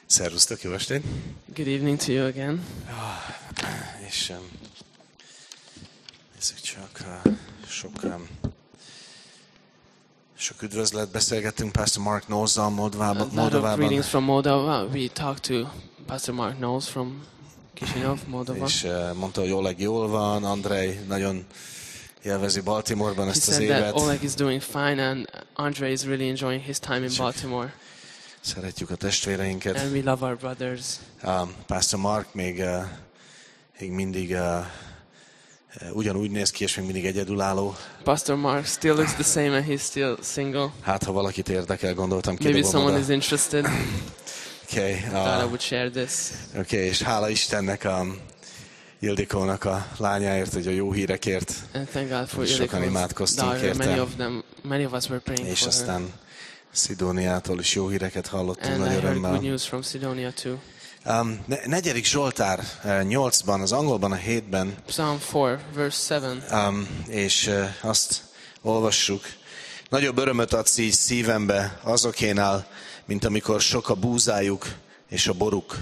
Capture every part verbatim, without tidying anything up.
Szervusztok, jó estét! Good evening to you again. És um, nézzük csak, uh, sok, um, sok üdvözlet beszélgettünk Pastor Mark Knowles-zal Moldovában. A lot of greetings from Moldova. We talked to Pastor Mark Knowles from Chisinau, Moldova. És uh, mondta, hogy Oleg jól van, Andrei nagyon élvezi Baltimoreban ezt az évet. He said that évet. Oleg is doing fine and Andrei is really enjoying his time in Baltimore. Szeretjük a testvéreinket. And we love our brothers. Um, Pastor Mark még, uh, még mindig uh, uh, ugyanúgy néz ki, és még mindig egyedülálló. Pastor Mark still looks the same and he's still single. Hát, ha valakit érdekel, gondoltam, Maybe kidobom someone oda. is interested. Okay, I thought I would share this. Oké, okay, és hála Istennek a Ildikónak a lányáért, hogy a jó hírekért. And thank God for Sokan imádkoztunk daughter. Many érte. of them, many of us were praying És for her. aztán Szidóniától is jó híreket hallottunk And nagy I heard örömmel. good news from Sidonia too. Um, ne- negyedik Zsoltár uh, nyolcban, az angolban a hétben, Psalm four, verse seven. um, és uh, azt olvassuk. Nagyobb örömöt adsz így szívembe azokénál, mint amikor sok a búzájuk és a boruk.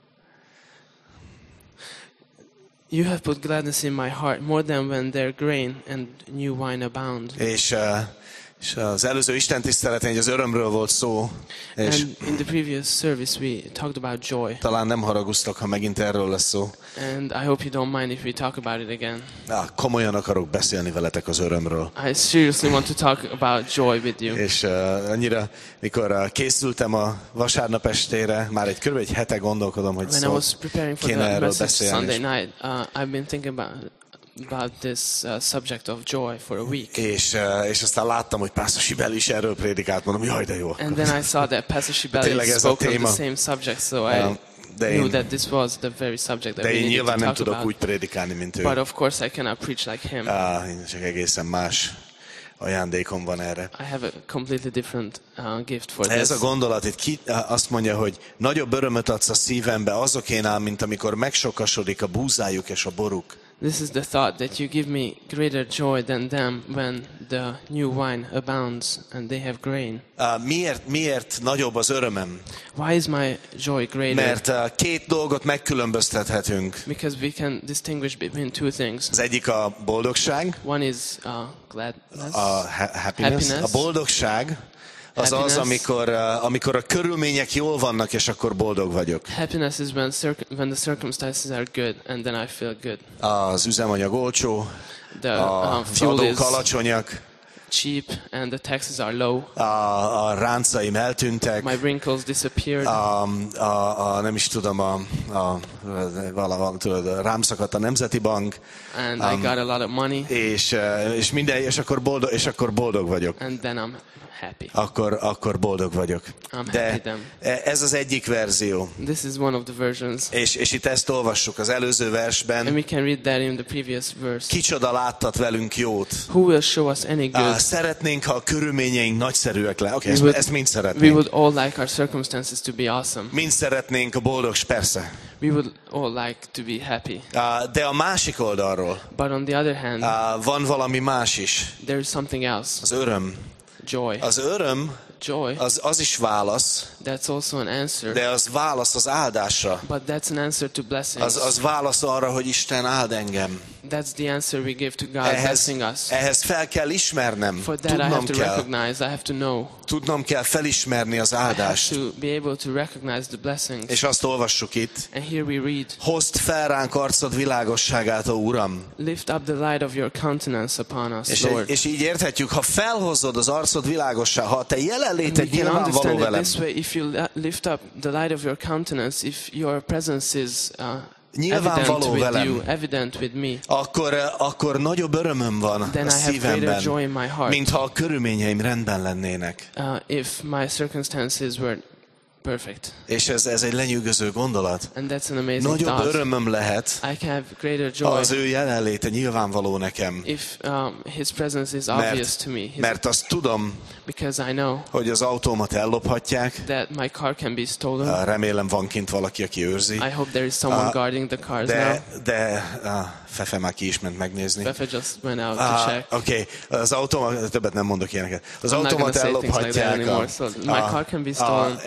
You have put gladness in my heart more than when their grain and new wine abound. És, uh, és az előző Isten tiszteletén az örömről volt szó, és And in the previous service we talked about joy. talán nem haraguztok, ha megint erről lesz szó. And I hope you don't mind if we talk about it again. Na, komolyan akarok beszélni veletek az örömről. I seriously want to talk about joy with you. És uh, annyira, mikor uh, készültem a vasárnap estére, már egy kb. Egy hete gondolkodom, hogy When I szó, was preparing for kéne the erről message beszélni. Sunday night, uh, I've been thinking about about this uh, subject of joy for a week. És, uh, és aztán láttam, hogy Pastor Sibel is erről prédikált, mondom, jaj, de jó. And then I saw that Pastor Tényleg Shibeli ez a spoke of téma. the same subject, so I Um, de knew én, that this was the very subject that de we én needed to nyilván nem talk tudok about. úgy prédikálni, mint ő. But of course I cannot preach like him. Uh, én csak egészen más ajándékom van erre. I have a completely different uh, gift for Ez this. a gondolat itt ki, azt mondja, hogy nagyobb örömöt adsz a szívembe azokénál, mint amikor megsokasodik a búzájuk és a boruk. This is the thought that you give me greater joy than them when the new wine abounds and they have grain. Uh, miért, miért nagyobb az örömem? Why is my joy greater? Mert uh, két dolgot megkülönböztethetünk. Because we can distinguish between two things. Az egyik a boldogság, One is uh, gladness. a ha- happiness. Happiness. A boldogság az Happiness. az, amikor, uh, amikor a körülmények jól vannak, és akkor boldog vagyok. Happiness is when, circ- when the circumstances are good and then I feel good. Az üzemanyag olcsó, The uh, az fuel is adók alacsonyak, cheap and the taxes are low. a, a ráncaim eltűntek, My wrinkles disappeared. a, a, a nem is tudom, a, a, vala, tudod, rám szakadt a Nemzeti Bank, and um, I got a lot of money. és, uh, és minden, és akkor boldog, és akkor boldog vagyok. And then I'm happy. Akkor, akkor boldog vagyok. I'm De happy then. ez az egyik verzió. This is one of the versions. És, és itt ezt olvassuk az előző And versben. we can read that in the previous verse. Kicsoda láttat velünk jót. Who will show us any Uh, good? szeretnénk, ha a körülményeink nagyszerűek le. Oké, okay, We ezt, would- ezt mind We szeretnénk. would all like our circumstances to be awesome. Mind szeretnénk a boldog, persze. We would all like to be happy. Uh, de a másik oldalról But on the other hand, uh, van valami más is. there is something else. Az öröm. Joy. Az öröm Joy, az, az is válasz, that's also an answer. de az válasz az áldásra. But that's an answer to blessings. Az, az válasz arra, hogy Isten áld engem. That's the answer we give to God, Ehhez, blessing us. ehhez fel kell ismernem. For that I have Tudnom to kell. recognize, I have to know. Tudnom kell felismerni az I have áldást. to be able to recognize the blessings. És azt olvassuk itt. And here we read, Hozd fel ránk arcod világosságát, ó Uram. lift up the light of your countenance upon us, És, Lord. és így érthetjük, ha felhozod az arcod világosságát, ha a te And we jelenléted can nyilvánvaló understand it velem, this way, if you li- lift up the light of your countenance, if your presence is uh, evident nyilvánvaló with velem, you, evident with me, akkor, akkor nagyobb örömöm van then a I have greater szívemben, joy in my heart. mintha a körülményeim rendben lennének. Uh, if my circumstances were perfect. És ez, ez egy lenyűgöző gondolat. And that's an amazing Nagyobb thought. örömöm lehet, I can have greater ha joy az ő jelenléte nyilvánvaló nekem. if um, his presence is obvious to me. Mert, His, mert azt tudom, because I know hogy az autómat ellophatják. that my car can be stolen. Remélem van kint valaki, aki őrzi. I hope there is someone Uh, guarding the cars now. De, de uh, Fefe már ki is ment megnézni. Fefe just went out to Ah, check. Oké, okay. Az autómat, többet nem mondok ilyeneket. Az I'm not autómat gonna say things like that ellophatják. anymore, so my car can be stolen. egy, el,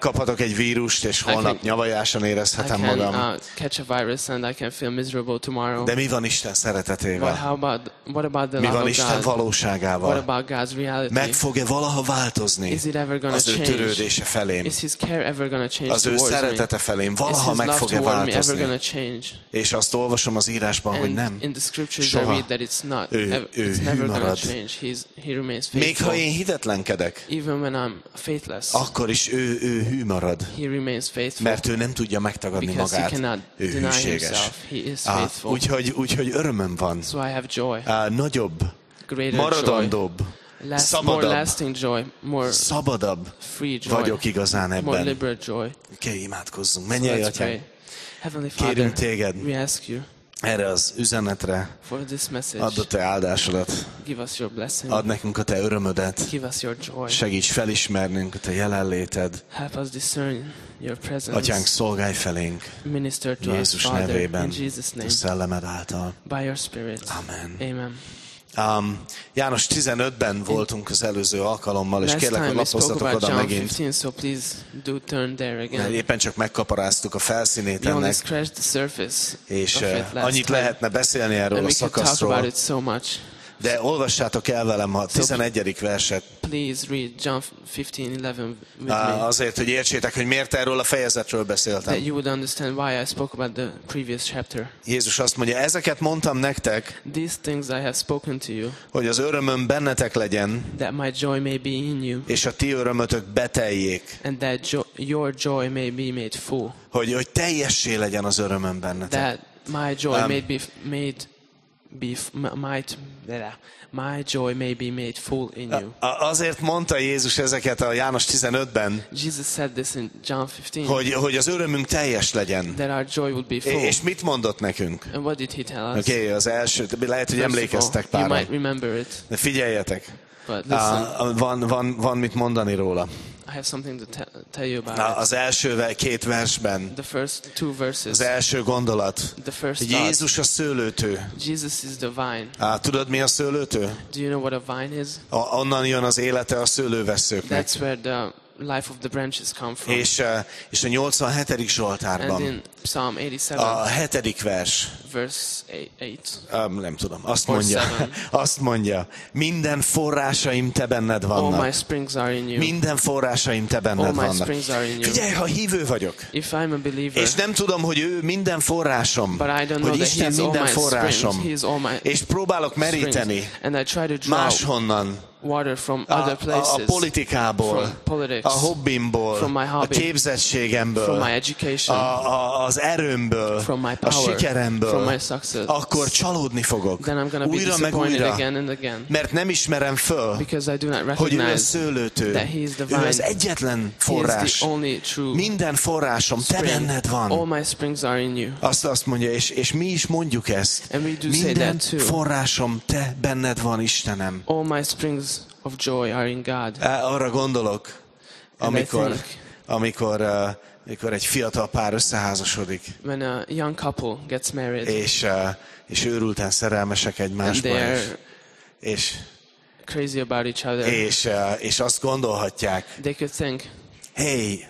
megkaphatok egy vírust, és holnap can- nyavajásan I érezhetem can magam. uh, catch a virus and I can feel miserable tomorrow. De mi van Isten But szeretetével? how about what about the Mi love van of Isten God? What valóságával? about God's reality? Meg fog-e valaha változni Is it ever gonna az ő change? törődése felém? Is His care ever gonna change Az ő towards me? szeretete felém Is valaha His meg love fog-e toward me ever változni? gonna change? És azt olvasom az írásban, hogy And nem. in the scriptures I Soha. read that it's not. Ő- ev- ő it's hű never gonna marad. change. He's, he remains Még faithful. ha én hitetlenkedek, Even when I'm faithless, akkor is ő, ő hű marad, He remains faithful. mert ő nem tudja megtagadni Because he magát. cannot Ő deny hűséges. himself. He is Ah, faithful. úgyhogy, úgyhogy örömöm van. So I have joy. Ah, nagyobb, Greater joy. maradandóbb, Last, more szabadabb, lasting joy. More szabadabb free joy. vagyok igazán More ebben. liberal joy. Oké, okay, imádkozzunk. So Menjél, let's Atyám, pray. Heavenly kérünk Father, téged we ask you erre az üzenetre, for this message. add a te áldásodat, Give us your blessing. add nekünk a te örömödet, Give us your joy. segíts felismernünk a te jelenléted. Help us discern your presence. Atyánk, szolgálj felénk Minister to us, Jézus Father, nevében, in Jesus' a name, szellemed által. by your Spirit. Amen. Amen. Um, János tizenötben voltunk az előző alkalommal, és Last kérlek, time hogy we spoke lapozzatok about oda John megint, fifteen, so please do turn there mert again. éppen csak megkaparáztuk a felszínét We only ennek, scratched the surface és of uh, it last annyit time. lehetne beszélni erről And a we could talk about szakaszról, it so much. de olvassátok el velem a tizenegyedik verset, Please read John fifteen eleven with uh, me, azért, hogy értsétek, hogy miért erről a fejezetről that beszéltem. you would understand why I spoke about the previous chapter. Jézus azt mondja, ezeket mondtam nektek, These things I have spoken to you, hogy az örömöm bennetek legyen, that my joy may be in you, és a ti örömötök beteljék, and that jo- your joy may be made full, hogy, hogy teljessé legyen az örömöm bennetek. that my joy Um, may be made be f- m- might blah, my joy may be made full in you. A- Azért mondta Jézus ezeket a János tizenötben, Jesus said this in John fifteen, hogy, hogy az örömünk teljes legyen. that our joy would be full. És mit mondott nekünk? And what did he tell us? Oké, okay, az első, lehet, hogy First of emlékeztek all, you páran. might remember it, De figyeljetek, but listen, uh, van, van, van mit mondani róla. I have something to te- tell you about Na, it. az első ve- két versben, The first two verses, az első gondolat, the first hogy thought, Jézus a szőlőtő. Jesus is the vine. Á, tudod, mi a szőlőtő? Do you know what a vine is? A, onnan jön az élete a szőlővesszőknek. That's where the life of the branches come from. És, uh, és a nyolcvanhetedik And Zsoltárban, in Psalm eighty-seven, a hetedik vers, verse eight, um, nem tudom, azt Or mondja, seven. azt mondja, minden forrásaim te benned all my vannak. springs are in you. Minden forrásaim te All benned my vannak. springs are in you. Figyelj, ha hívő vagyok, If I'm a believer, és nem tudom, hogy ő minden forrásom, but I don't know hogy that Isten He is all minden my springs, forrásom, He is all my és próbálok springs, meríteni and I try to draw máshonnan, water from a, other a, places, a politikából, from politics, a hobbimból, from my a hobby, képzettségemből, from my education, a, a, az erőmből, from my a power, sikeremből, from my success, akkor csalódni fogok. then I'm going to be Újra meg disappointed újra. again and again, Mert nem ismerem föl, because I do not hogy ő a recognize szőlőtő. that he is the Ő az vine. egyetlen He is forrás. the only true Minden forrásom te spring. benned All van. my springs are in you. Azt azt mondja, és, és mi is mondjuk ezt. And we do say Minden that too. forrásom te benned van, Istenem. All my springs of joy are in God. Á, Arra gondolok, And I amikor, think- amikor, uh, amikor egy fiatal pár összeházasodik, When a young couple gets married és, uh, és őrülten szerelmesek and egymásba, they és, are és, crazy about each other, és, uh, és azt gondolhatják, they could think, hey,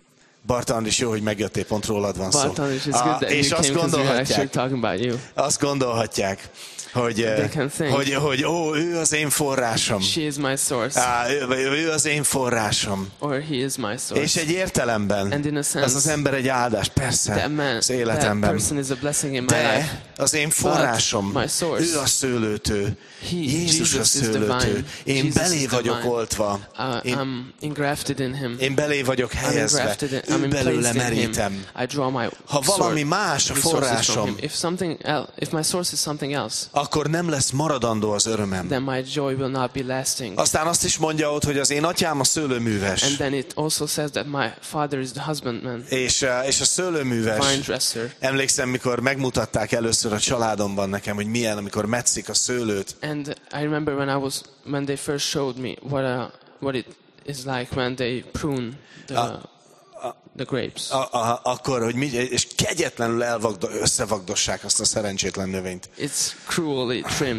Bartan is jó, hogy megjöttél, pont rólad van szó. Barton, it's Ah, good that és you azt came because we are actually gondolhatják, talking about you. azt gondolhatják, hogy, eh, They can think. hogy, hogy ó, ő az én forrásom. She is my source, Á, ő, ő az én forrásom. or he is my És source. egy értelemben And in a sense, az az ember egy áldás, persze, That man, az that életemben. person is a blessing in my life. De az én forrásom, my source, ő a szőlőtő, he, Jézus a Jesus is the szőlőtő. vine. Én Jesus belé is the vagyok vine. oltva, Uh, én, I'm engrafted in him. én belé vagyok I'm helyezve, engrafted in, ő I'm belőle placed in him. merítem. I draw my Ha valami sword, más a resources from forrásom, him. If something else, if my source is something else, akkor nem lesz maradandó az örömem. then my joy will not be lasting. Aztán azt is mondja ott, hogy az én atyám a szőlőműves. And then it also says that my father is the husbandman, És, eh, és a szőlőműves, vine dresser. emlékszem, mikor megmutatták először a családomban nekem, hogy milyen, amikor metszik a szőlőt. And I remember when I was when they first showed me what a what it is like when they prune the the grapes. A, a, akkor, hogy mi, és kegyetlenül elvagdo, összevagdossák azt a szerencsétlen növényt. It's cruelly trimmed.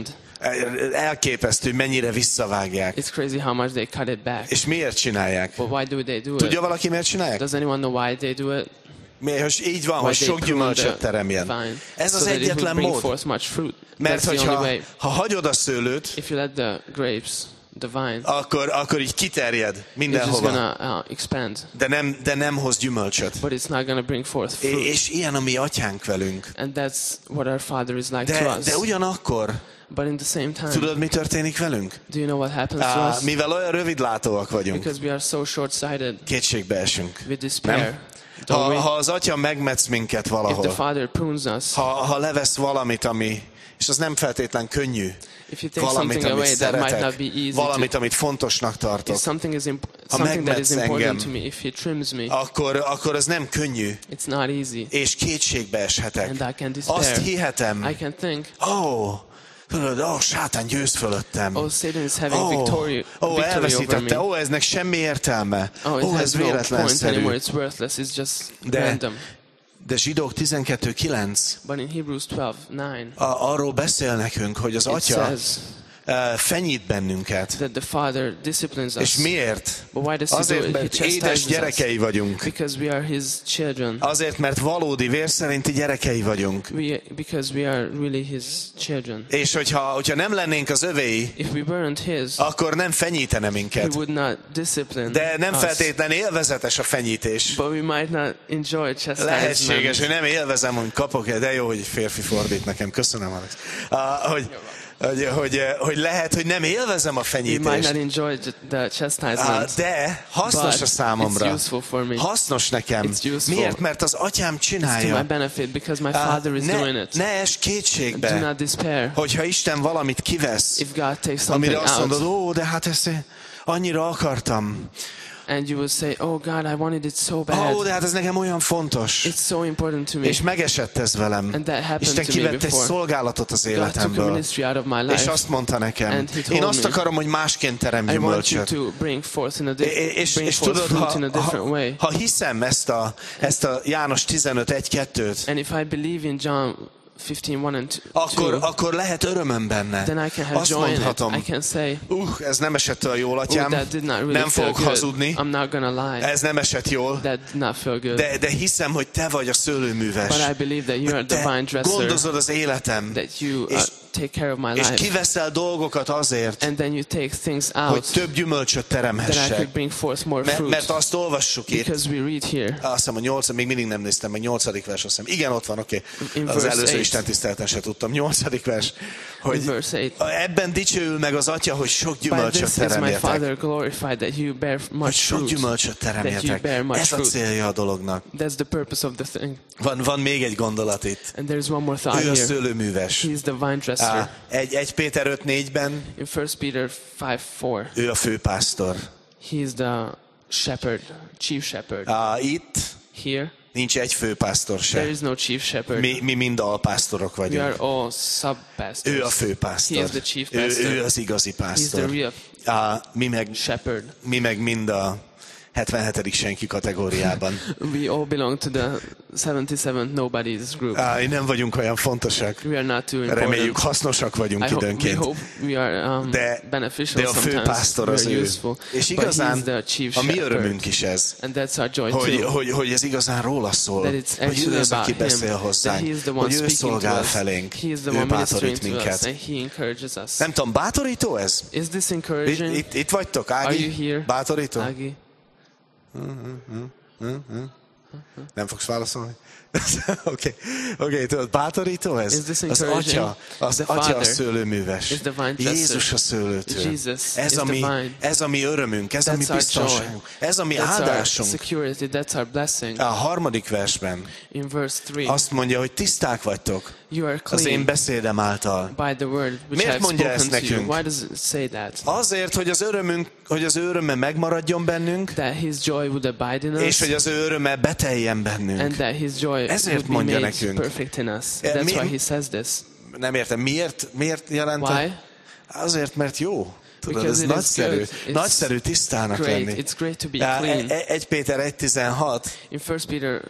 Elképesztő, mennyire visszavágják. It's crazy how much they cut it back. És miért csinálják? But why do they do Tudja it? valaki, miért csinálják? Does anyone know why they do it? Miért, hogy így van, Why hogy they sok prune gyümölcsöt the teremjen. vine, Ez so az that it would egyetlen bring mód. forth much fruit. Mert That's the only hogyha way. ha hagyod a szőlőt, If you let the grapes, the vine, akkor, akkor így kiterjed it's just mindenhova. gonna uh, expand, De nem, de nem hoz gyümölcsöt. but it's not gonna bring forth É- fruit. És ilyen a mi atyánk velünk. And that's what our Father is like to De, us. de ugyanakkor, But in the same time, tudod, mi történik velünk? do you know what happens to Á, us? mivel olyan rövidlátóak vagyunk, Because we are so short-sighted, kétségbe esünk. we despair. Nem? Don't Ha, we? ha az atya megmetsz minket If the valahol, Father prunes us, ha, ha levesz valamit, ami, és az nem feltétlen könnyű, if you take valamit, something amit away that might not szeretek, be easy valamit, to, amit fontosnak tartok, if something is imp- Ha something that is megmetsz important engem, to me, if He trims me, akkor, akkor az nem könnyű, it's not easy, és kétségbe eshetek. and I can despair. Azt hihetem, I can think, ó, oh, tudod, ó, oh, sátán győz fölöttem. oh, Satan is having Ó, victory, ó, victory over elveszítette, me. ó, eznek semmi értelme. Oh, it Ó, has ez no point véletlenszerű. anymore. It's worthless. It's just De- random. De Zsidók tizenkettő kilenc But in Hebrews twelve nine, a- arról beszél nekünk, hogy az it atya says uh, fenyít bennünket. that the Father disciplines us. És miért? But why does He do Azért, it? He mert édes chastises us. gyerekei vagyunk. Because we are His children. Azért, mert valódi vér szerinti gyerekei vagyunk. We, because we are really His children. És hogyha, hogyha nem lennénk az övéi, If we weren't His, akkor nem fenyítene He minket. would not discipline De nem us. feltétlen élvezetes a fenyítés. But we might not enjoy Lehetséges, chastisement. hogy nem élvezem, hogy kapok, de jó, hogy férfi fordít nekem. Köszönöm, Alex. Uh, hogy, hogy, hogy, hogy lehet, hogy nem élvezem a We might fenyítést. not enjoy the Uh, chastisement. de hasznos But a számomra. it's useful for me. Hasznos nekem. It's useful. Miért? Mert az atyám It's to my csinálja. benefit because my Uh, Father is doing ne, it. ne es Do kétségbe, not despair. hogyha Isten valamit kivesz, If God takes something amire azt mondod, out ó, de hát ezt én annyira akartam. and you will say, oh God, I wanted it so Ó, bad. de hát ez nekem olyan fontos. It's so important to me. És megesett ez velem. And that happened Isten to me kivett egy before. szolgálatot az God took a életemből. ministry out of my És life. azt mondta nekem, And he told én azt me, akarom, hogy másként terem I want you gyümölcsöt. to bring forth in a É- di- És, bring és forth tudod, fruit ha, in a different ha, way. ha hiszem ezt a, ezt a János tizenöt egy kettőt, And if I believe in John fifteen one and akkor, two, akkor lehet örömöm benne. then I can have Azt joy in it. mondhatom, I can say, uh, ez nem esett olyan jól, oh, atyám, that did not really nem feel fogok good. hazudni, I'm not gonna lie. ez nem esett jól, That did not feel good. de, de hiszem, hogy te vagy a szőlőműves. But I believe that you are the Te vine dresser. gondozod az életem, That you uh, és, take care of my és life. kiveszel dolgokat azért, And then you take things hogy out több gyümölcsöt that I teremhessek. could bring forth more Mert, fruit. mert azt olvassuk itt, Because we read here azt hiszem a nyolc, még mindig nem néztem meg, nyolcadik vers, azt hiszem. Igen, ott van, oké. In Okay. Az verse előző eight. Isten tiszteleten se tudtam. Nyolcadik vers, in hogy verse eight. ebben dicsőül meg az Atya, hogy sok By gyümölcsöt this is my teremjetek. Father glorified that you bear Hogy much sok fruit. gyümölcsöt That you teremjetek. bear much Ez a fruit. célja a dolognak. That's the purpose of the thing. Van, van még egy gondolat itt. And there's one more thought Ő a here. szőlőműves. He is the vine dresser. Á, Egy, egy Péter öt négyben In First Peter five four, ő a főpásztor. he is the shepherd, chief shepherd. Á, Itt Here, nincs egy főpásztor there se. is no chief shepherd. Mi, mi mind alpásztorok We are vagyunk. all sub-pastors. Ő a He főpásztor. is the chief Ő, pastor. ő az igazi He is the pásztor. real Á, Mi meg, shepherd. mi meg mind a hetvenhetedik senki kategóriában. We all belong to the seventy-seven nobodies group. Á, nem vagyunk olyan fontosak. We are not too Reméljük important. hasznosak vagyunk I hope, we időnként. hope we are um, De, beneficial de a sometimes. főpásztor We az are ő. useful. És But he is igazán the chief a mi shepherd. örömünk is ez, And that's our joy hogy, too. hogy, hogy ez igazán róla szól. That it's Hogy ő actually az, aki about him. beszél That hozzánk. he is the one Hogy ő speaking to szolgál us. felénk. He is the Ő one bátorít ministering to us. minket. And he encourages us. Nem tudom, bátorító ez? Is this Itt, encouraging? itt, itt vagytok, Are Ági? you here? Bátorító? Agi? Nem fogsz válaszolni? Oké, oké, tudod, bátorító ez? Is this Az encouraging? atya, az The atya a Father szőlőműves. is the vine dresser. Jézus a szőlőtő. Jesus Ez is a, the mi, vine. ez a mi örömünk, ez a mi That's our joy. biztonságunk, ez a mi That's our áldásunk. security. That's our blessing. A harmadik versben In verse three, azt mondja, hogy tiszták vagytok you are az én clean beszédem által. by the word which Miért I've mondja spoken ezt to you. nekünk? Why does it say that? Azért, hogy az örömünk, hogy az ő öröme megmaradjon bennünk, That his joy would abide in és us, hogy az ő öröme beteljen and bennünk. that his joy Ezért would be mondja made nekünk. perfect in us. Eh, That's mi- why he says this. Nem értem, miért, miért jelent? a- Why? Azért, mert jó. Tudod, Because ez it is nagyszerű. good. It's Nagyszerű tisztának Great. lenni. It's great to be Á, clean. e- egy Péter egy tizenhat In First Peter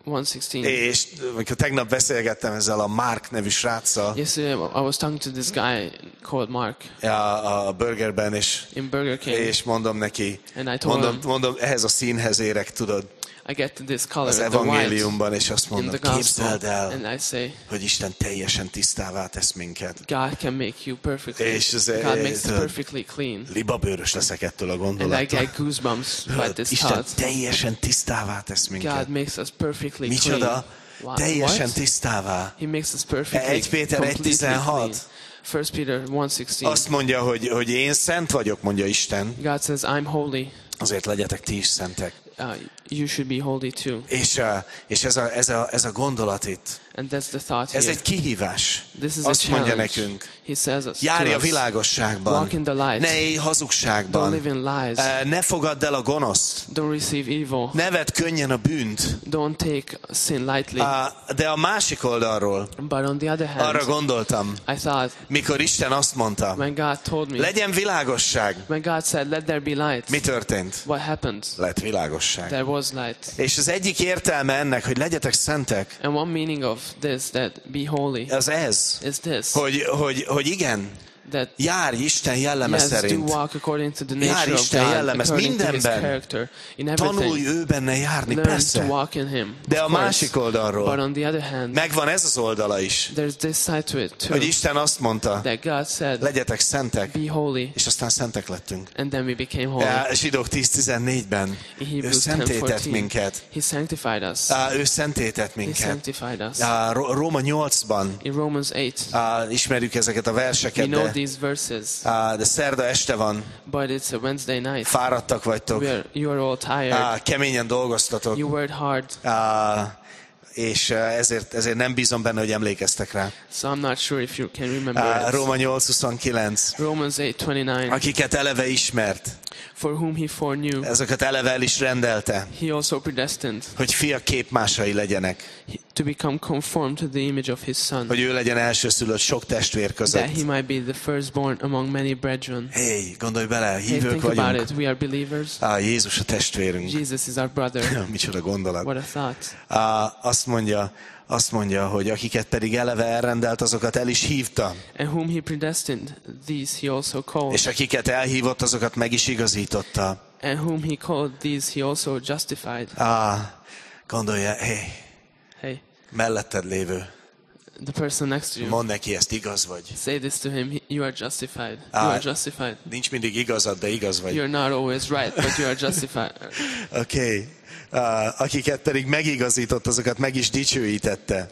one sixteen. És amikor tegnap beszélgettem ezzel a Mark nevű sráccal Yesterday I was talking to this guy called Mark a, a Burgerben, és, in Burger King, és mondom neki, and I told mondom, him, mondom, ehhez a színhez érek, tudod, I get to this color, az the white, evangéliumban, és azt in mondom, the gospel, képzeld el, and I say, hogy Isten teljesen tisztává tesz minket. God can make you perfectly, És ez- God makes us tudod, perfectly clean. Libabőrös leszek ettől a And I gondolattól. get goosebumps by Tudod, this Isten thought. teljesen tisztává tesz minket. God makes us perfectly Micsoda? clean. Wow. Teljesen What? tisztává. He makes us perfectly, egy Péter egy completely clean. tizenhat. First Peter one sixteen. Azt mondja, hogy, hogy én szent vagyok, mondja Isten, God says, I'm holy. azért legyetek ti is szentek. Uh, you should be holy too. És, uh, és ez, a, ez, a, ez a gondolat itt, And that's the thought ez here. egy kihívás. This is a Azt mondja challenge. nekünk, He says us, járj to a us, világosságban, walk in the light. ne élj Don't hazugságban, live in lies. Uh, ne fogadd el a gonoszt, Don't receive evil. ne vedd könnyen a bűnt. Don't take sin lightly. Uh, de a másik oldalról But on the other hand, arra gondoltam, I thought, mikor Isten azt mondta, when God told me, legyen világosság, when God said, let there be light, mi történt? what happened? Lett világosság. There was light. És az egyik értelme ennek, hogy legyetek szentek, And one meaning of this, that be holy, az ez, is this, hogy, hogy, hogy igen, that járj Isten jelleme yes, do szerint. walk according to the Járj nature of Isten God, jelleme, according to His mindenben. character, in Tanulj everything. ő benne járni, Learn to persze. walk in Him, De a of course. másik But oldalról on the other hand, megvan ez az oldala is, there's this side to it too, hogy Isten azt mondta, that God said, legyetek szentek, be holy, és aztán szentek lettünk. and then we became holy. Ja, Zsidók tíz tizennégyben In ő Hebrews ten szentétett fourteen, minket. He sanctified us. Á, Ő szentétett He minket. sanctified us. Á, Ró- Róma nyolcban In Romans eight, á, ismerjük ezeket a we verseket, know de, these verses, á, de szerda este van, but it's a Wednesday night. fáradtak vagytok, We are, you are all tired. á, keményen dolgoztatok, You worked hard, á, és á, ezért, ezért nem bízom benne, hogy emlékeztek rá. so I'm not sure if you can remember Á, it. Róma nyolc huszonkilenc, Romans eight twenty-nine. akiket eleve ismert, For whom He foreknew, ezeket eleve el is rendelte, He also predestined hogy fia képmásai legyenek, to become conformed to the image of His Son, hogy ő legyen elsőszülött sok testvér that között. He might be the firstborn among many brethren. Hey, gondolj bele, Hey, hívők think about vagyunk. it. We are believers. Á, Jézus a testvérünk. Jesus is our brother. Micsoda gondolat. What a thought. Á, azt mondja, azt mondja, hogy akiket pedig eleve elrendelt, azokat el is hívta. And whom He predestined, these He also called. És akiket elhívott, azokat meg is igazította. And whom He called, these He also justified. Á, gondolja, hey, Hey, melletted lévő, the person next to you, mondd neki, ezt igaz vagy. say this to him. You are justified. Ah. You are justified. Nincs mindig igazad, de igaz vagy. You're not always right, but you are justified. Oké. Okay. Uh, akiket pedig megigazított, azokat meg is dicsőítette.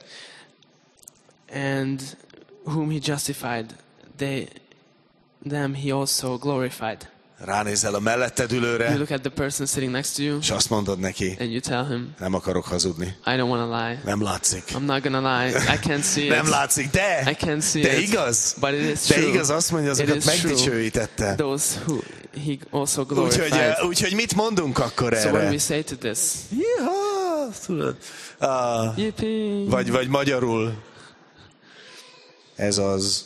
And whom He justified, they, them He also glorified. Ránézel a melletted You ülőre, look at the person sitting next to you, és azt mondod neki, and you tell him, nem akarok hazudni. I don't want to lie. Nem látszik. I'm not gonna lie. I can't see Nem it. látszik, de, I can't see de it. igaz. But it is De true. igaz, azt mondja, It azokat is true. megdicsőítette. Those who He also Úgyhogy, glorified. uh, úgyhogy mit mondunk akkor So what do erre? we say to this? Jiha, tudod. Uh, Yippee! vagy, vagy magyarul. Ez az.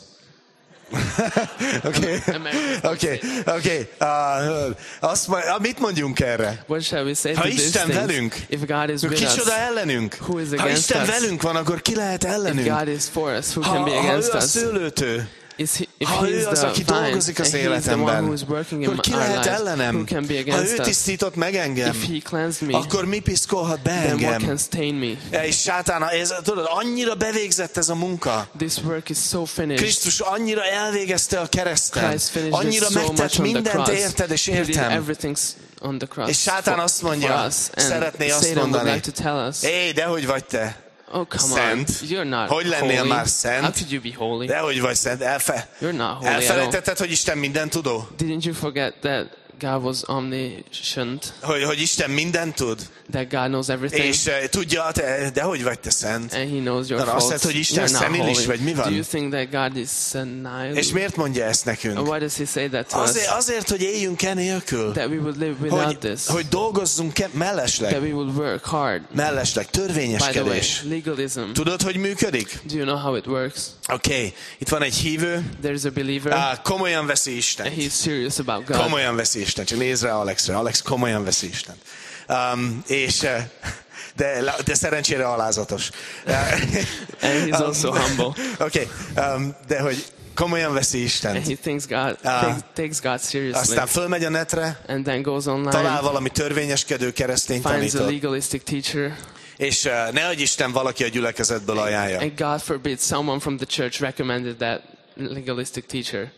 Oké, American. oké, oké. Uh, Azt ma- mit mondjunk erre? What shall we say Ha to these Isten things? velünk, If God is with kicsoda us, ellenünk? Who is Ha against Isten us? velünk van, akkor ki lehet if ellenünk? God is for us, who Ha, can be ha against ő a us? szőlőtő, Is he, if ha he is ő az, the aki vine, dolgozik az and he is the one életemben, who is working in akkor ki our lehet lives, ellenem? who can be Ha against ő us? tisztított meg engem, If He cleansed me, akkor mi piszkolhat be then what engem? can stain me? Ja, és sátán, ez, tudod, annyira bevégzett ez a munka. This work is so finished. Krisztus annyira elvégezte a kereszten. Christ finished Annyira it so megtett much on the mindent cross. érted és He did értem. everything on the cross És sátán for, azt mondja, for us. And szeretné azt Satan would mondani, like to tell us, Éj, dehogy vagy te? oh come Szent. on, you're not Hogy lennél holy. már szent? How could you be holy? Dehogy vagy szent? Elfe... You're not holy at all. Elfelejtetted, hogy Isten minden tudó? Didn't you forget that God was omniscient, Hogy, hogy Isten mindent tud? that God knows everything, És uh, tudja, te, dehogy vagy te szent? and He knows your Na, azt faults. hiszed, hogy Isten You're not szenilis, holy. vagy mi van? Do you think that God is senile? És miért mondja ezt And nekünk? why does He say that to Azért, us? azért hogy éljünk enélkül. That we would live without Hogy, this. hogy dolgozzunk ke- That mellesleg. we would work hard. Mellesleg, By the way, törvényeskedés. legalism. Tudod, hogy működik? Do you know how it works? Oké, okay. Itt van egy hívő, There's a believer, á, komolyan veszi and Istent. he's serious about God. Komolyan veszi Istent. Csak nézd rá Alexre. Alex komolyan veszi Istent. Um, és, de, de szerencsére alázatos. And he's also humble. Oké, okay, um, de hogy komolyan veszi Istent. And he thinks God, Uh, takes, takes God seriously. Aztán fölmegy a netre, And then goes online, talál valami törvényeskedő keresztény finds a tanítót, legalistic teacher. és uh, ne adj Isten, valaki a gyülekezetből ajánlja. And God forbid someone from the church recommended that legalistic teacher.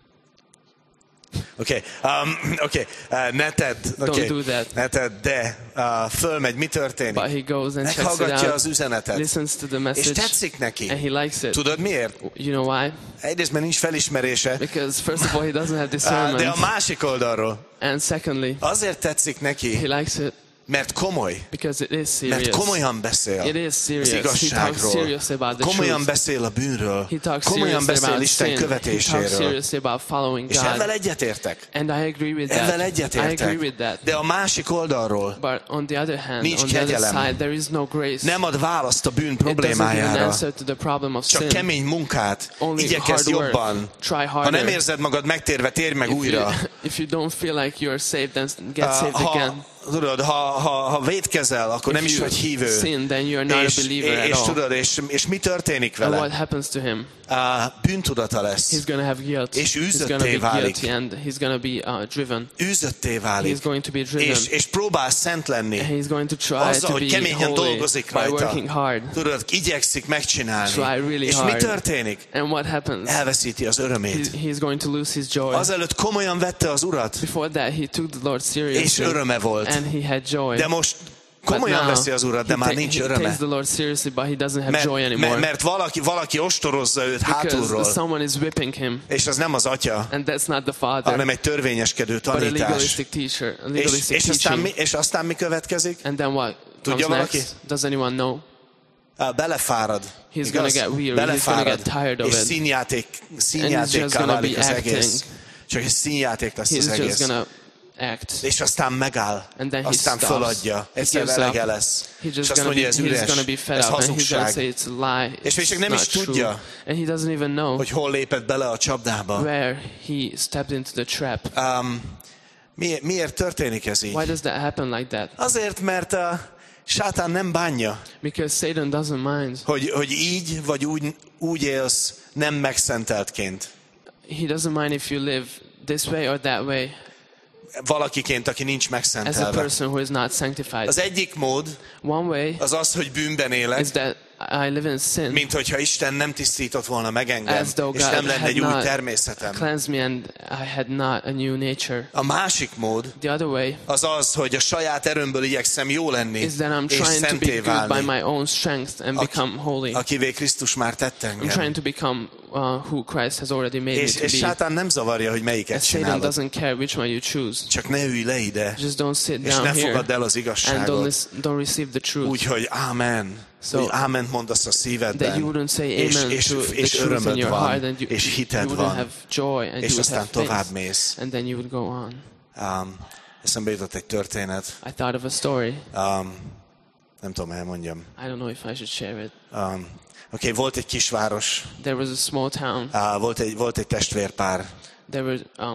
Oké, okay. um, okay. uh, ne tedd, okay. Don't do that. ne tedd, de uh, fölmegy, mi történik? But he goes and checks it Meghallgatja out, az üzenetet, listens to the és message, tetszik neki. and he likes it. Tudod miért? You know why? Egyrészt, mert nincs felismerése, Because first of all, he doesn't have uh, de discernment. a másik oldalról And secondly, azért tetszik neki, he likes it mert komoly, because it is mert serious. komolyan beszél It is az serious. He talks igazságról, seriously about the komolyan truth. beszél a bűnről, He talks komolyan seriously beszél about Isten sin. He talks követéséről. seriously about following És ezzel God. egyetértek. And I agree with Ezzel that. I agree egyetértek. with that. De a másik oldalról But on the other hand, Nincs on the other kegyelem. side, there is no grace. nem ad választ a bűn It doesn't give an problémájára, answer to the problem of csak sin. kemény munkát, Only igyekezz hard work. jobban. Try Ha harder. nem érzed magad megtérve, térj meg If you, újra. if you don't feel like you're saved, then get Uh, saved again. ha, tudod, ha, ha, ha vétkezel, akkor nem If is you vagy hívő. sin, then you're not És, a believer at és all. tudod, és, és mi történik And what vele? happens to him? Uh, bűntudata lesz. He's gonna have guilt. És He's gonna űzötté be válik. guilty and he's gonna be uh, driven. Űzötté He's válik. going to be driven. És, és próbál szent lenni. And he's going to try Azzal, to hogy be keményen holy dolgozik by rajta. working hard. Tudod, igyekszik megcsinálni. Try really És mi hard. történik? And what happens? Elveszíti az örömét. He, he's going to lose his joy. Azelőtt komolyan vette az Urat, Before that, he took the Lord és seriously. öröme volt. And he had joy. De most But komolyan now, veszi az Urat, de he, már ta- nincs he öröme. takes the Lord seriously, but he doesn't have Mert, joy anymore. mert, mert valaki, valaki ostorozza őt hátulról, Because someone is whipping him. és az nem az atya, And that's not the father, hanem egy törvényeskedő but a tanítás. legalistic teacher, a És, legalistic és, aztán teaching. mi, és aztán mi következik? And then what Tudja comes valaki? next? Does anyone know? Uh, belefárad. He's igaz? gonna get weary, he's gonna Belefárad, get tired of és it. színjáték, And he's színjátékká just gonna válik be az acting. egész. Csak egy színjáték lesz He's az just egész. gonna act. És aztán megáll, And then he aztán stops. föladja. He Egyszer gives elege up. lesz. He's És just azt gonna be, mondja, ez he's üres, gonna be fed ez up, and he's gonna hazugság. say it's a lie. És még csak It's nem is not true. tudja, And he doesn't even know hogy hol lépett bele a csapdába. where he stepped into the trap. Um, mi, miért történik ez így? Why does that happen like that? Azért, mert a sátán nem bánja, Because Satan doesn't mind. hogy, hogy így vagy úgy, úgy élsz nem megszenteltként. He doesn't mind if you live this way or that way Valakiként, aki nincs as a megszentelve. person who is not sanctified. Az egyik mód One way az az, hogy bűnben élek, is that I live in sin, mint hogyha Isten nem tisztított volna meg engem, as though és God nem lenne had egy új not természetem. cleansed me and I had not a new nature. A másik mód The other way az az, hogy a saját erőmből igyekszem jó lenni, is that I'm és trying to szenté be good by válni, my own strength and become holy. akivé Krisztus már tett I'm engem. trying to become uh, who Christ has already made És, me to és be. sátán nem zavarja, hogy melyiket And Satan csinálod. doesn't care which one you choose. Csak ne ülj le ide, Just don't sit és down ne here fogadd el az and don't, igazságot. lis- don't receive the truth. Úgy, hogy ámen. So- Hogy áment mondasz a That you szívedben. wouldn't say És, amen és, to the és truth in örömöd your heart van, and you, és you hited wouldn't van, have joy and és you would aztán have tovább faith. mész. And then you would go on. Um, eszembe jutott egy történet. I thought of a story. Um, nem tudom, elmondjam. I don't know if I should share it. Um, Oké, okay, volt egy kisváros, There was a small town. uh, volt, egy, volt egy testvérpár. There were um,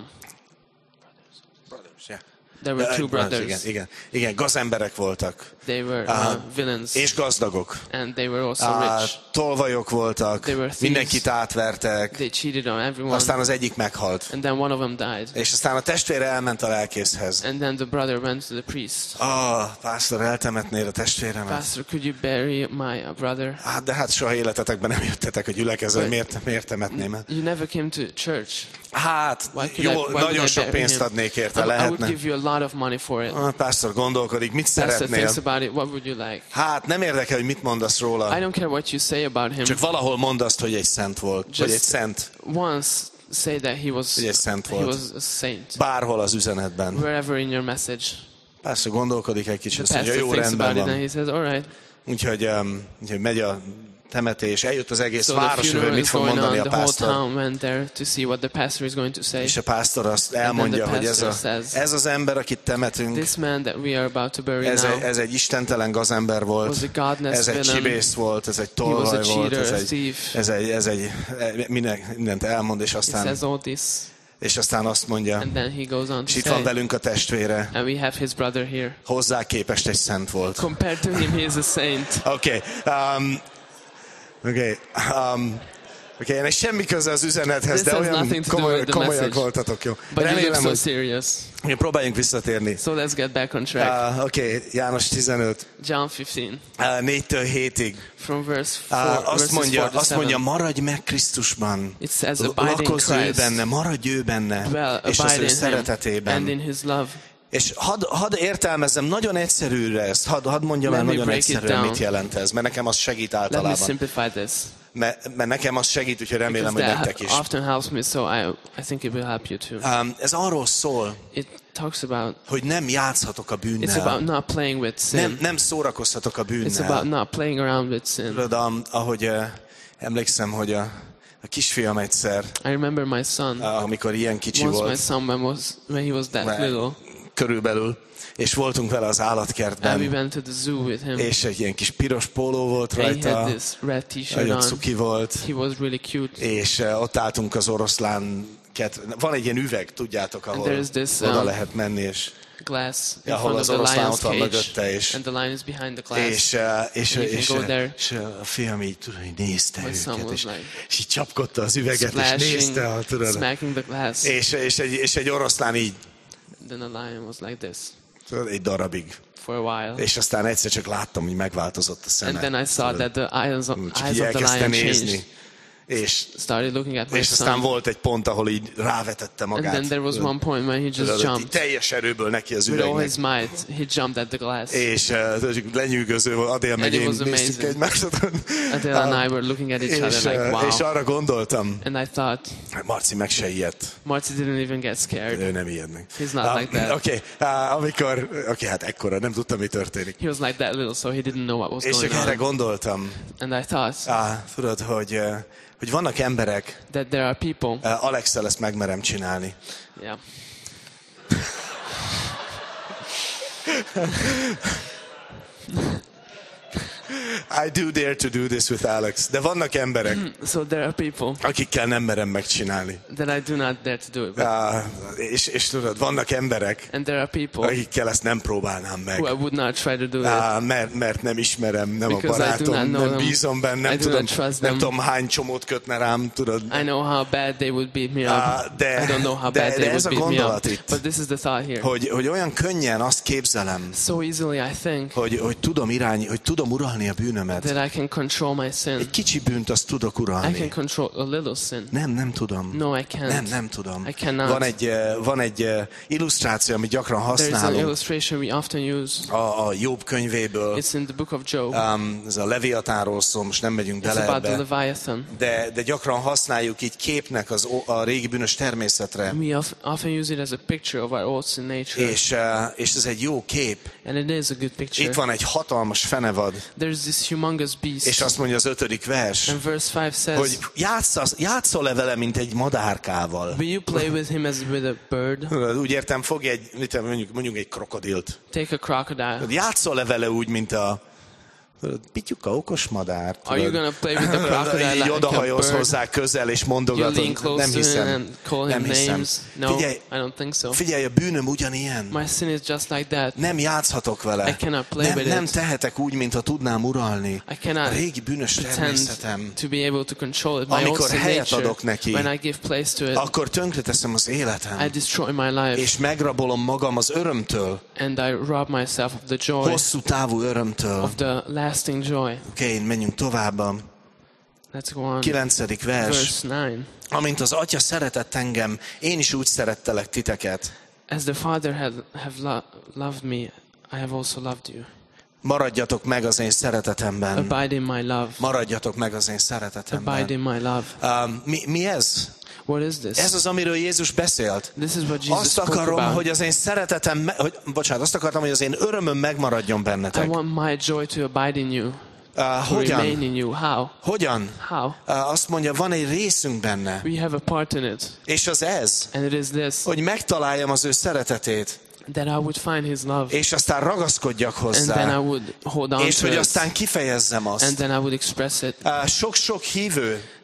Yeah. there were two brothers. Igen, igen, igen, gazemberek voltak. They were Uh, uh, villains, És gazdagok. and they were also Uh, rich. tolvajok voltak, They were thieves. mindenkit átvertek, They cheated on everyone, aztán az egyik meghalt. and then one of them died. És aztán a testvére elment a lelkészhez. And then the brother went to the priest. Ah, pásztor, eltemetnéd a testvéremet? Pastor, could you bury my uh, brother? Hát, de hát soha életetekben nem jöttetek a gyülekezőre, miért, miért temetném el? You never came to church. Hát, Why could jó, I, why would nagyon I sok bury pénzt him? adnék I, érte, I would lehetne. give you a lot of money for it. Ah, pásztor gondolkodik, mit Pastor szeretnél? thinks about it. What would you like? Hát, nem érdekel, hogy mit mondasz I róla. don't care what you say about him. Csak valahol mondd azt, hogy egy szent volt. Just- Vagy egy szent. Once say that he was Hogy egy szent he volt. was a saint. Bárhol az üzenetben. Wherever in your message. Pásztor gondolkodik egy kicsit, The azt mondja, pastor jó, thinks rendben about it and van. he says, all right. Úgyhogy, um, úgyhogy megy a temetés, eljött az egész So the város, hogy funeral mit is fog going mondani on. a The whole pásztor. town went there to see what the pastor is going to say. És a pásztor azt elmondja, And then the hogy ez, a, pastor says, ez az ember, akit temetünk, This man that we are about to bury ez now egy, ez egy istentelen gazember was volt, a godless ez egy villain. csibész volt, ez egy He was a tolvaj volt, cheater, ez a egy, thief. ez egy, ez egy minden, mindent elmond, és He aztán says all this. És aztán azt mondja, And then he goes on és to itt van say, velünk a testvére, and we have his brother here. hozzá képest egy szent volt. Compared to him, he is a saint. Oké. Okay. Um, Oké. Okay. Um, Oké, okay, ennek semmi köze az üzenethez, This de has olyan nothing to do komoly, with the komolyak message. voltatok, jó? But you look Remélem, so hogy serious. próbáljunk visszatérni. So let's get back on track. Uh, Oké, okay, János tizenöt, John fifteen, uh, négytől hétig. from verse four, Uh, azt verses mondja, four to azt mondja, seven. maradj meg Krisztusban. It says, abide in Lakozz ő Christ, benne, maradj ő benne, dwell, és az abide ő in him, szeretetében. and in his love. És hadd had értelmezzem nagyon egyszerűre ezt, hadd had mondjam el Let me nagyon break it egyszerűen, down. mit jelent ez, mert nekem az segít Let me általában. simplify this. Mert, mert nekem az segít, úgyhogy remélem, Because hogy nektek that is. often helps me, so I, I think it will help you too. Um, ez arról szól, It talks about, hogy nem játszhatok a it's bűnnel. about not playing with sin. Nem, nem szórakozhatok a It's about bűnnel. not playing around with sin. Tudod, am- ahogy uh, emlékszem, hogy a, a kisfiam egyszer, I remember my son. uh, amikor ilyen kicsi Once my volt, son, when, was, when he was that Right. little, körülbelül, és voltunk vele az and we állatkertben, went to the zoo with him. és egy ilyen kis piros póló volt And he had rajta, this red t-shirt nagyon on. cuki volt, He was really cute. és uh, ott álltunk az oroszlán kert. Van egy ilyen üveg, tudjátok, ahol there's this, oda um, lehet menni, és, Glass in ahol front az of the oroszlán lion's ott van cage, mögötte, és, and the lion is behind the glass. és, uh, és, And you és, can go és, there. és a fiam így, tudod, így nézte My son őket, was és, like és így csapkodta az üveget, és Splashing, nézte, a, tudod, smacking the glass. és, és, egy, és egy oroszlán így, Then the lion was like this tudod, egy darabig. for a while. És aztán egyszer csak láttam, hogy megváltozott a szeme. And then I saw tudod. that the eyes of, Csak eyes így of the elkezdte lion nézni. changed. És, Started looking at my és aztán son. volt egy pont, ahol így rávetette And magát. then there was tudod. one point when he Tudod, just így jumped. teljes erőből neki az With all üvegnek. his might, he jumped at the glass. És uh, lenyűgöző volt, Adél meg it én was néztük amazing. egymást. Adele and I were looking at each és, other like, uh, wow. és arra gondoltam, And I thought, Marci meg se ijedt. Marty didn't even get scared. Ő nem ijed meg. He's not like that. Oké, okay, uh, amikor, oké, okay, hát ekkora, nem tudtam, mi történik. He was like that little, so he didn't know what was És going csak erre on. gondoltam, And I thought uh, tudod, hogy, uh, hogy vannak emberek, that there are people, uh, Alex-szel ezt megmerem csinálni. yeah. I do dare to do this with Alex. De vannak emberek, So there are people akikkel nem merem megcsinálni. that I do not dare to do it. But, Uh, és, és tudod, vannak emberek, and there are people akikkel ezt nem próbálnám meg. who I would not try to do it. Uh, mert, mert nem ismerem, nem Because a I do not barátom, know nem them. bízom benne, I nem do tudom, not trust nem them. tudom hány csomót kötne rám, tudod. I know how bad they would beat me up. Ah, de- I don't know how de- bad de they ez would a beat me gondolat up. itt. But this is the thought here. Hogy, hogy olyan könnyen azt képzelem, So easily I think hogy, hogy tudom irány, hogy tudom uralni a bűnömet. that I can control my sin. Egy kicsi bűnt azt tudok I can uralni. control a little sin. Nem, nem tudom. No, I can't. Nem, nem tudom. I cannot. Van egy, eh, van egy eh, illusztráció, amit gyakran There's an használunk illustration we often use. a, a Jobb könyvéből. It's in the book of Job. Um, ez a Leviatánról szól, most nem megyünk It's bele about the ebbe. Leviathan. De, de gyakran használjuk így képnek az, o- a régi bűnös természetre. We of- often use it as a picture of our old sin nature. És, eh, és ez egy jó kép. And it is a good picture. Itt van egy hatalmas fenevad, There's this humongous beast. és azt mondja az ötödik vers, And verse five says, hogy játszol, játszol-e vele, mint egy madárkával? will you play with him as with a bird? Úgy értem, fogj egy, mit tudom, mondjuk, mondjuk egy krokodilt. Take a crocodile. Játszol-e vele úgy, mint a tudod, Pityuka, okos madár? Are you gonna play with the crocodile Így like a odahajóz bird? hozzá közel, és You lean mondogatod. close Nem to him hiszem. and call him Nem hiszem. names? No, Figyelj, I don't think so. figyelj, a bűnöm ugyanilyen. My sin is just like that. Nem játszhatok vele. I cannot play nem, with nem it. tehetek úgy, mint ha tudnám uralni. I A cannot régi bűnös természetem. pretend to be able to control it. My old Amikor sin helyet nature, adok neki, when I give place to it, akkor tönkreteszem az I életem. destroy my life És megrabolom magam az örömtől. and I rob myself of the joy, Hosszú távú örömtől. of the lasting joy. Oké, okay, menjünk tovább. Let's go on. Kilencedik vers. Verse nine. Amint az Atya szeretett engem, én is úgy szerettelek titeket. As the Father had have lo- loved me, I have also loved you. Maradjatok meg az én szeretetemben. Abide in my love. Maradjatok meg az én Abide szeretetemben. in my love. Um, mi, mi ez? What is this? Ez az, amiről Jézus beszélt. This is what Jesus Azt spoke akarom, about. hogy az én szeretetem, me- hogy, bocsánat, azt akartam, hogy az én örömöm megmaradjon I bennetek. want my joy to abide in you, Uh, to remain hogyan? in you. How? Hogyan? How? Uh, azt mondja, van egy részünk benne. We have a part in it, És az ez, and it is this, hogy megtaláljam az ő szeretetét, that I would find His love, és aztán ragaszkodjak and then I hozzá, would hold on és to hogy it, aztán kifejezzem and azt. then I would express it. Uh, Sok-sok hívő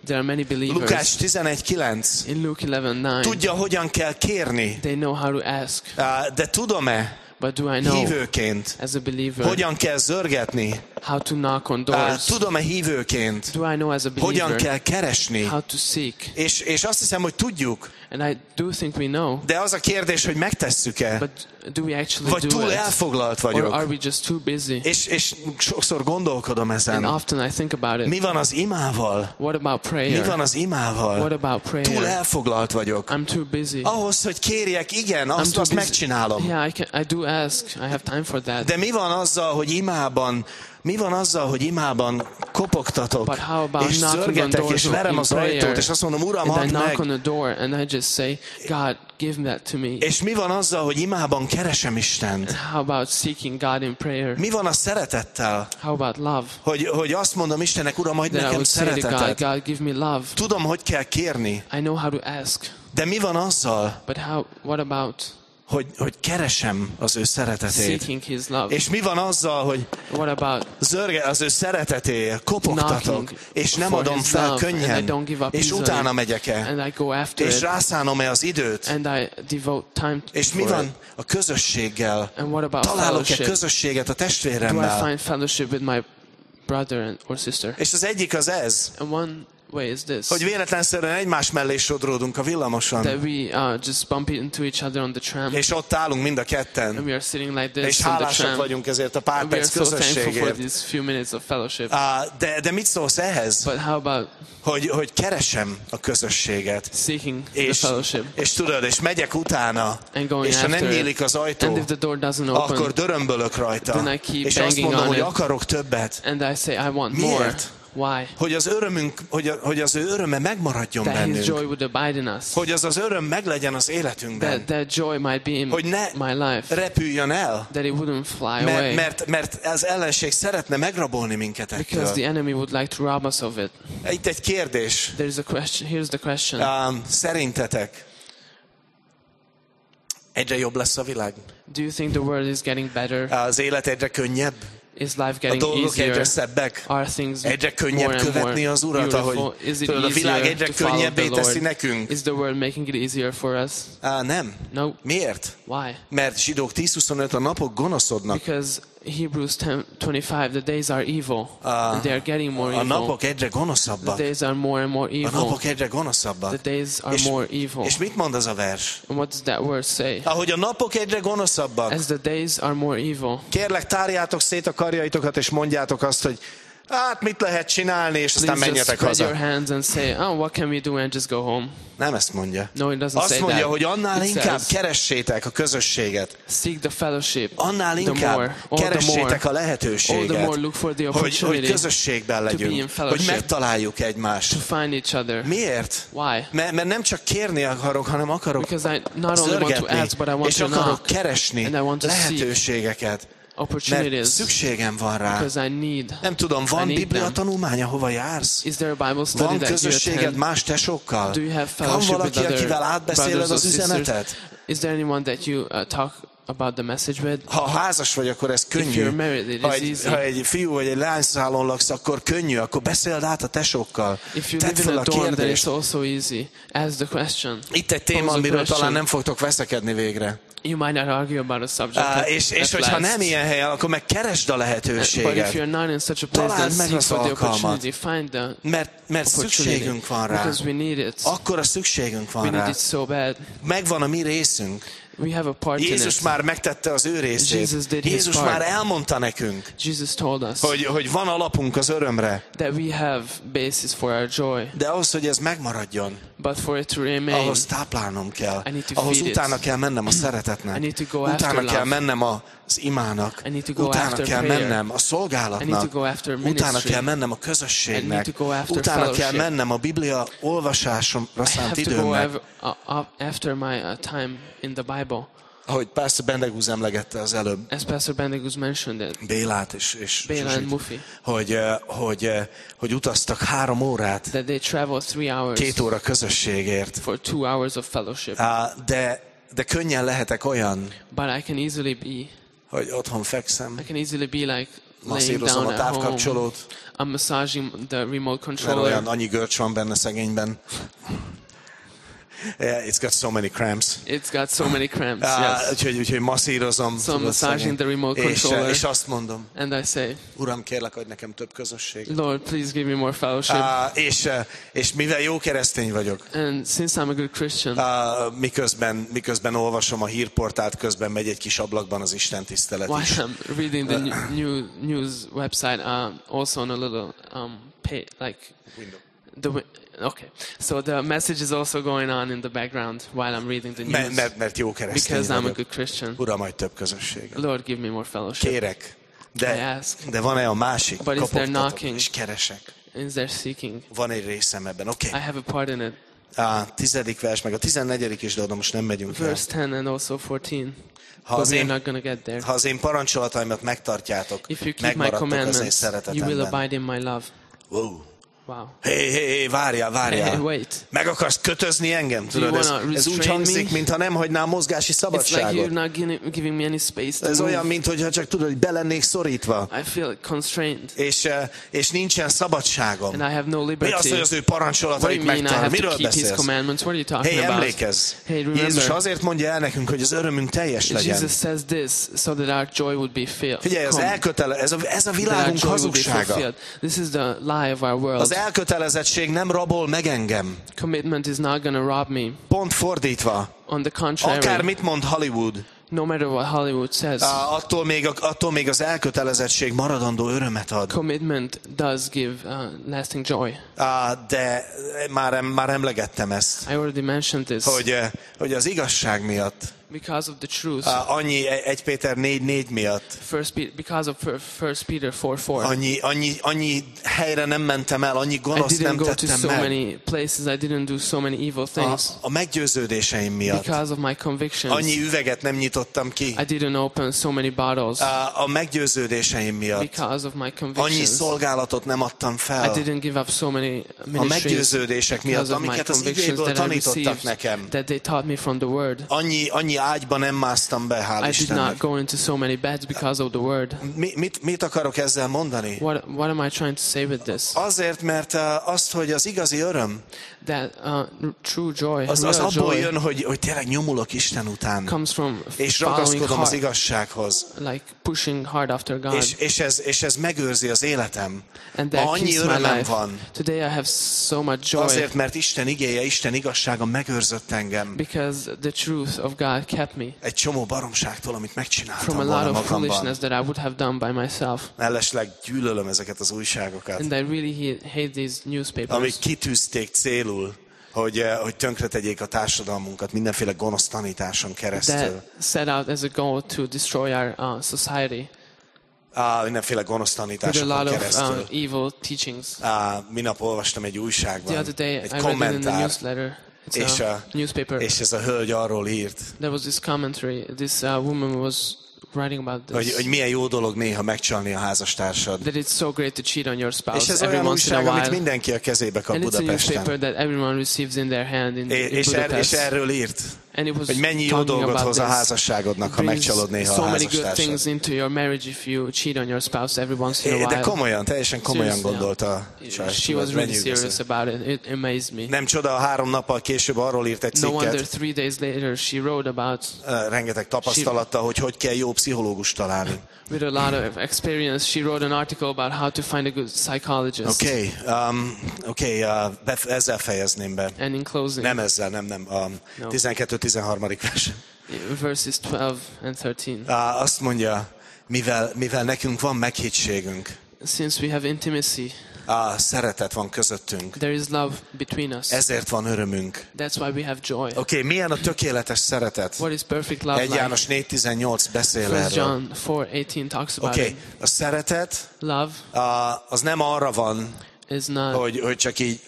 There are many believers. Lukács tizenegy kilenc. In Luke eleven nine. Tudja, hogyan kell kérni. They know how to ask. Uh, de tudom-e, But do I know, hívőként, as a believer, hogyan kell zörgetni? how to knock on Uh, doors? tudom-e hívőként, Do I know as a hogyan believer kell keresni? how to seek? És, és azt hiszem, hogy tudjuk, And I do think we know, de az a kérdés, hogy megtesszük-e, but do we actually vagy do túl it? elfoglalt Or are vagyok. we just too busy? És, és sokszor gondolkodom And ezen. often I think about it. Mi van az imával? What about Mi prayer? van az imával? What about Túl prayer? elfoglalt vagyok. I'm too busy. Ahhoz, hogy kérjek, igen, I'm azt, too azt busy. megcsinálom. Yeah, I can. I do ask. I have time for that. De mi van azzal, hogy imában, mi van azzal, hogy imában kopogtatok, But how about és knocking on zörgetek, doors és in verem az prayer, ajtót, és azt mondom, Uram, And I add knock on meg. the door and I just say, God, give that to me. És mi van azzal, hogy imában keresem Istent? And how about seeking God in prayer? Mi van a szeretettel? How about love? Hogy, hogy azt mondom Istennek, Uram, adj Then I nekem would say to God, szeretetet. God, give me love. Tudom, hogy kell kérni, I know how to ask. de mi van azzal, But how? What about hogy, hogy keresem az ő szeretetét? seeking His love? És mi van azzal, hogy What about zörge az ő szeretetéért, kopogtatok, knocking és nem for adom his fel love, and I könnyen, don't give up és easily, utána megyek-e, and I go after és it, rászánom-e az időt, and I devote time és mi for van it? a közösséggel? And what about Találok-e fellowship? közösséget a Do I testvéremmel? find fellowship with my brother and, or sister? És az egyik az ez, And one way is this, hogy véletlenszerűen egymás mellé sodródunk a villamoson, that we uh, just bump into each other on the tram, és ott állunk mind a ketten, and we are sitting like és this on the hálásak tram, vagyunk ezért a pár and we are perc so thankful for közösségért. these few minutes of fellowship. Á, De, de mit szólsz ehhez? But how about Hogy, hogy keresem a közösséget. seeking the És, fellowship és tudod, és megyek utána, and going és ha nem after it? nyílik az ajtó, And if the door doesn't open, akkor dörömbölök rajta. then I keep És azt banging mondom, on hogy it. akarok többet. and I say, I want Miért? more. Why? Hogy az örömünk, hogy, a, hogy az ő öröme megmaradjon That His bennünk. joy would abide in us. Hogy az az öröm meglegyen az életünkben. That that joy might be in Hogy ne my life. repüljön el. That it wouldn't fly Mert, away. mert, mert az ellenség szeretne megrabolni minket Because ettől. the enemy would like to rob us of it. Itt egy kérdés. There is a question. Here's the question. Um, szerintetek egyre jobb lesz a világ? Do you think the world is getting better? Az élet egyre könnyebb? Is life A getting dolgok egyre easier? szebbek? Are things Egyre könnyebb more and követni more az Urat, beautiful? ahogy Is it tudod, a világ easier egyre to follow könnyebbé the teszi Lord? nekünk? Is the world making it easier for us? Á, nem. No. Miért? Why? Mert Zsidók tíz huszonöt a napok gonoszodnak. Because Hebrews ten twenty-five, the days are evil, and they are getting more A evil. napok egyre The gonoszabbak. days are more and more A evil. napok egyre The gonoszabbak. days are És, more evil. és mit mond az a vers? And what does that verse say? Ahogy a napok egyre gonoszabbak, As the days are more evil, kérlek, tárjátok szét a karjaitokat, és mondjátok azt, hogy hát mit lehet csinálni, és aztán please just menjetek spread your haza. hands and say, oh, what can we do, and just go home. Nem ezt mondja. No, it doesn't Azt say mondja, that. hogy annál It inkább says, keressétek a közösséget. seek the fellowship. Annál the inkább more, all the keressétek a more, all lehetőséget, the more look for the hogy, hogy opportunity közösségben to be in legyünk, hogy fellowship, megtaláljuk egymást. to find each other. Miért? Why? Mert, mert nem csak kérni akarok, hanem akarok Because I not only want to zörgetni, ask, but I want és to akarok knock, keresni and I want to seek lehetőségeket, mert opportunities, szükségem van rá. because I need. Nem tudom, van I need Biblia them. tanulmány, ahova jársz? Is there a Bible study Van that you közösséged attend? más tesókkal? Do you have Van fellowship with valaki, other akivel átbeszéled brothers or az sisters? üzenetet? Is there anyone that you uh, talk about the message with? Ha házas vagy, akkor ez If you're könnyű. married, it Ha is egy, easy. ha egy fiú vagy egy lányszálon laksz, akkor könnyű, akkor beszéld át a tesókkal. If you Tedd live in fel a a dorm, then it's kérdést. also easy. Ask the question. Itt egy téma, Pose a amiről question. talán nem fogtok veszekedni végre. You might not argue about a subject Uh, at, és, és at hogyha last. nem ilyen helyen, akkor meg keresd a But if lehetőséget. you're not in such a place, then Találd meg seek az for the alkalmat. opportunity. Find the Mert, mert opportunity. szükségünk van rá. Because we need it. Akkora szükségünk We van need rá. it so bad. Megvan a mi részünk. We have a part in Jézus it. már megtette az ő részét. Jesus did his Jézus part. már elmondta nekünk, Jesus told us hogy, hogy van alapunk az örömre. that we have basis for our joy. De ahhoz, hogy ez megmaradjon, But for it to remain, ahhoz táplálnom kell. I need to Ahhoz feed it. utána kell mennem a I szeretetnek. need to go Utána after kell love. mennem az imának. I need to go Utána after kell prayer. mennem a I need to szolgálatnak. go after Utána ministry. kell mennem a I need közösségnek. to go after Utána kell fellowship. mennem a Biblia olvasásomra I szánt have to go időmnek. av- uh, up after my uh, time in the Bible. Ahogy Pastor Bendegúz emlegette az előbb, As Pastor Bendegúz mentioned it, Bélát és, és Béla and Zsuzsit, Mufi, hogy, eh, hogy, eh, hogy utaztak három órát, that they traveled three hours két óra közösségért. for two hours of fellowship. Á, De, de könnyen lehetek olyan, But I can easily be, hogy otthon fekszem, I can easily be like masszírozom a távkapcsolót. I'm massaging the remote Mert controller. olyan annyi görcs van benne szegényben. Yeah, it's got so many cramps. It's got so many cramps. Uh, Yes. úgyhogy, úgyhogy masszírozom. So I'm massaging the remote és, controller. és azt mondom, And I say, Uram, kérlek, adj nekem több közösséget. Lord, please give me more fellowship. Uh, és, uh, és mivel jó keresztény vagyok, And since I'm a good Christian, uh, miközben, miközben olvasom a hírportált, közben megy egy kis ablakban az Isten tisztelet while is. I'm reading the new, new news website, uh, also on a little um, pay, like Window. the wi- okay. So the message is also going on in the background while I'm reading the Mert, news mert, mert jó keresztény because I'm a vagyok. good Christian. Uram, adj több közösséget. Lord, give me more fellowship. Kérek, I de, ask. de van-e a másik? But is there Kopogtatok, knocking? és keresek. Is there seeking? Van egy részem ebben. Oké. I have a part in it. A tizedik vers, meg a tizennegyedik is, de oda most nem megyünk el. Verse ten and also fourteen. Ha But az, we're én, not going to get there. ha az én parancsolataimat megtartjátok, If you keep my megmaradtok az én commandments, you will szeretetemben. abide in my love. Wow. Wow. Hé, hé, hé, várjál, várjál. Hey, wait. Meg akarsz kötözni engem? Do you Tudod, ez, wanna ez úgy restrain hangzik, me? mintha nem hagynál mozgási It's like szabadságot. you're not giving, giving me any space to Ez move. olyan, mintha csak tudod, hogy be lennék szorítva. I feel constrained. És, eh, és nincsen szabadságom. And I have no Mi liberty. az, hogy az ő What do parancsolatait you mean I megtartom? have to Miről keep his beszélsz? commandments? What are you talking Hé, about? emlékezz! Hey, Jézus remember, azért mondja el nekünk, hogy az örömünk teljes legyen. Jesus says this so that our joy would be filled. Figyelj, az elkötele, ez, a, ez a That our világunk joy would be hazugsága. fulfilled. This is the lie of our world. Az elkötelezettség nem rabol meg engem. Commitment is not going to rob me. Pont fordítva. On the contrary, Akár mit mond Hollywood, no matter what Hollywood says, á, attól még, attól még az elkötelezettség maradandó örömet ad. commitment does give uh, lasting joy. Á, de már, em- már emlegettem ezt, I already mentioned this. hogy, eh, hogy az igazság miatt, Because of the truth. á, annyi egy Péter négy négy miatt, First Peter, because of First Peter four four. annyi, annyi, annyi helyre nem mentem el, annyi I gonoszt didn't nem go to tettem so meg. many places. I didn't do so many evil A, things a meggyőződéseim miatt. because of my convictions. Annyi üveget nem nyitottam ki. I didn't open so many bottles Á, a meggyőződéseim miatt. because of my Annyi convictions. szolgálatot nem adtam I fel. didn't give up so many A ministries meggyőződések miatt, because of my amiket az convictions igéből that I tanítottak received, nekem. that they taught me from the Word. Annyi, annyi ágyba nem másztam be, hál' I did not Istennek. go into so many beds because of the Word. Mi, mit, mit akarok ezzel mondani? What, what am I trying to say with this? Azért, mert uh, azt, hogy az igazi öröm, That uh, true joy, az, az real abból joy, jön, hogy, hogy tényleg nyomulok Isten után, comes from és following ragaszkodom az hard, igazsághoz, like pushing hard after God. és, és, ez, és ez megőrzi az életem. And Ma that annyi keeps my örömem life. van, Today I have so much joy azért, mert Isten igéje, Isten igazsága megőrzött engem because the truth of God kept me egy csomó baromságtól, amit megcsináltam from a volna lot of magamban. foolishness that I would have done by myself. Mellesleg gyűlölöm ezeket az újságokat, And I really he- hate these newspapers amik kitűzték célul, hogy, eh, hogy tönkretegyék a társadalmunkat mindenféle gonosz tanításon keresztül. that set out as a goal to destroy our uh, society Á, mindenféle gonosz with a tanításokon lot of keresztül. uh, evil teachings. Á, minap olvastam egy The újságban, other day egy I read it in the kommentár, newsletter. It's és, a a, newspaper. és ez a hölgy arról írt, There was this commentary. This uh, woman was writing about hogy, this. hogy milyen jó dolog néha megcsalni a házastársad. That it's so great to cheat on your És spouse ez every olyan once in a újság, amit while. mindenki a kezébe kap And it's a Budapesten. newspaper that everyone receives in their hand in, É- in És, er, és Budapest. erről írt, And it was hogy mennyi jó talking dolgot about hoz a this. házasságodnak, It ha brings megcsalod néha so a many good things házastársad. into your marriage if you cheat on your spouse every once in a É, De while. komolyan, teljesen komolyan Seriously, gondolta a csaj. She was really Lenyűgöző. serious about it. It amazed me. Nem csoda, három nappal később arról írt egy No wonder cikket, three days later she wrote about, uh, rengeteg tapasztalattal, hogy hogy kell jó pszichológust találni. with a lot of experience, she wrote an article about how to find a good psychologist. Oké, okay, um, okay, uh, bef- ezzel fejezném be. And in closing, Nem ezzel, nem, nem. Um, No. tizenkettő tizenharmadik vers. verses twelve and thirteen. Uh, azt mondja, mivel, mivel nekünk van meghittségünk, Since we have intimacy, a szeretet van közöttünk, there is love between us. ezért van örömünk. That's why we have joy. Oké, okay, milyen a tökéletes szeretet? What is perfect love egy like? János négy tizennyolc beszél First erről. John four eighteen talks about Oké, okay, it. a szeretet Love uh, az nem arra van, is not hogy, hogy csak így